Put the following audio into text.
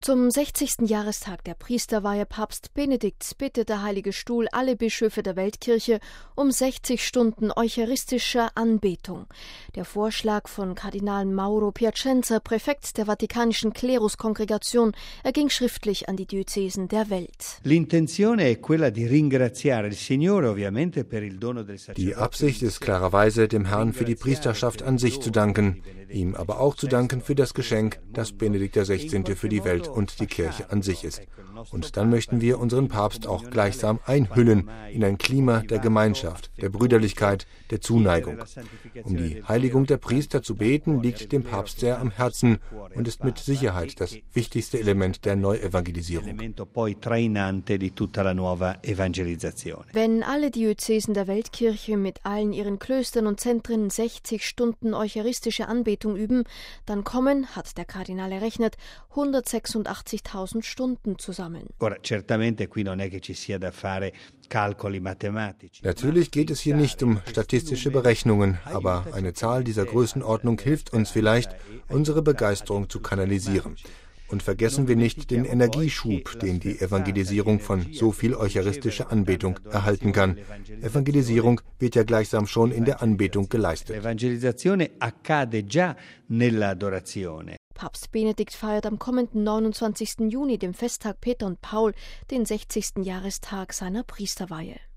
Zum 60. Jahrestag der Priesterweihe Papst Benedikts bittet der Heilige Stuhl alle Bischöfe der Weltkirche um 60 Stunden eucharistischer Anbetung. Der Vorschlag von Kardinal Mauro Piacenza, Präfekt der Vatikanischen Kleruskongregation, erging schriftlich an die Diözesen der Welt. Die Absicht ist klarerweise, dem Herrn für die Priesterschaft an sich zu danken, ihm aber auch zu danken für das Geschenk, das Benedikt XVI. Für die Welt und die Kirche an sich ist. Und dann möchten wir unseren Papst auch gleichsam einhüllen in ein Klima der Gemeinschaft, der Brüderlichkeit, der Zuneigung. Um die Heiligung der Priester zu beten, liegt dem Papst sehr am Herzen und ist mit Sicherheit das wichtigste Element der Neuevangelisierung. Wenn alle Diözesen der Weltkirche mit allen ihren Klöstern und Zentren 60 Stunden eucharistische Anbetung üben, dann kommen, hat der Kardinal errechnet, 186.000 Stunden zusammen. Natürlich geht es hier nicht um statistische Berechnungen, aber eine Zahl dieser Größenordnung hilft uns vielleicht, unsere Begeisterung zu kanalisieren. Und vergessen wir nicht den Energieschub, den die Evangelisierung von so viel eucharistischer Anbetung erhalten kann. Evangelisierung wird ja gleichsam schon in der Anbetung geleistet. Papst Benedikt feiert am kommenden 29. Juni, dem Festtag Peter und Paul, den 60. Jahrestag seiner Priesterweihe.